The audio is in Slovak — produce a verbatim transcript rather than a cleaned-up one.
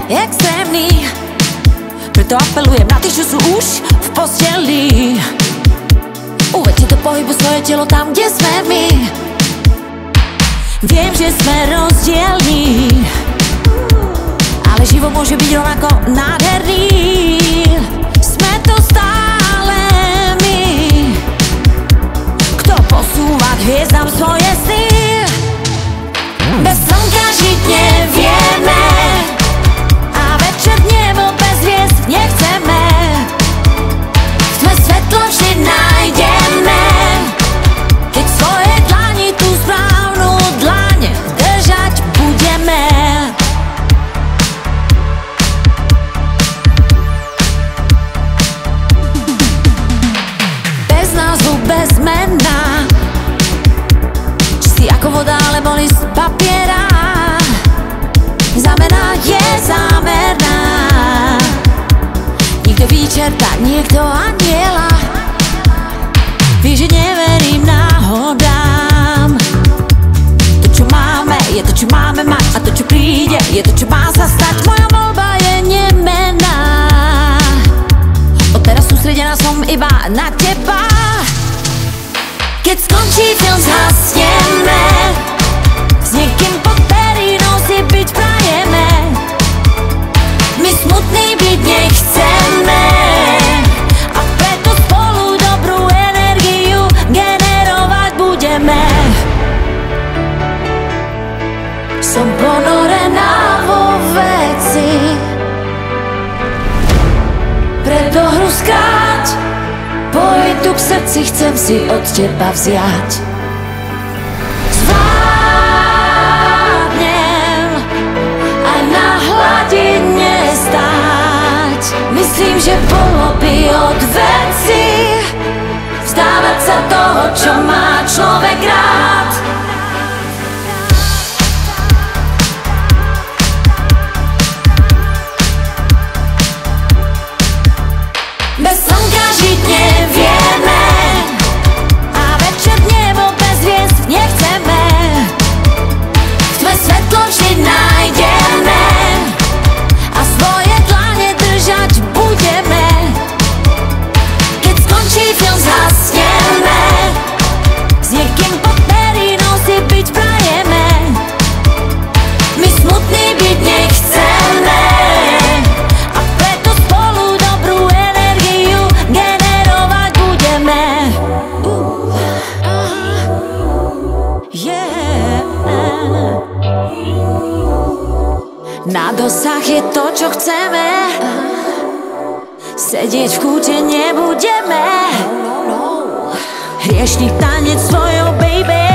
extrémny. Preto apelujem na tých, čo sú už v posteli. Uvedte do pohybu svoje telo tam, kde sme my. Viem, že sme rozdielní, ale život môže byť rovnako nádherný. Sme to stále my, kto posúva k hviezdam svoje sny. Bez slnka žiť nevieme a večer nebo bez hviezd nechceme. Sme svetlo vždy nájdeme, keď svoje dlani tú správnu dlaň držať budeme. Bez názvu, bez mena, čistý ako voda alebo list papiera. Zámena je zámerná, niekto vyčerta, niekto aniela. Vie, že neverím náhodám. To, čo máme, je to, čo máme mať, a to, čo príde, je to, čo má sa stať. Moja voľba je nemenná, odteraz sústredená som iba na teba. Keď skončí film, zhasneme, s niekým pod perinou si byť prajeme. My smutný byť nechceme a preto spolu dobrú energiu generovať budeme. Som ponorená vo veci, pre dohru skráť, pojdu k srdci, chcem si od teba vziať. Zvládnem aj na hladine stáť. Myslím, že bolo by od veci vzdávať sa toho, čo má človek rád. Bez slnka žiť nevieme a večer nebo bez hviezd nechceme. Sme svetlo vždy nájdeme a svoje dlane držať budeme. Keď skončí film, zhasneme, s niekým pod perinou si byť prajeme. My smutný byť nechceme a preto spolu dobrú energiu generovať budeme. Uh, yeah. Na dosah je to, čo chceme, sedieť v kúte nebudeme. Hriešný tanec svojou baby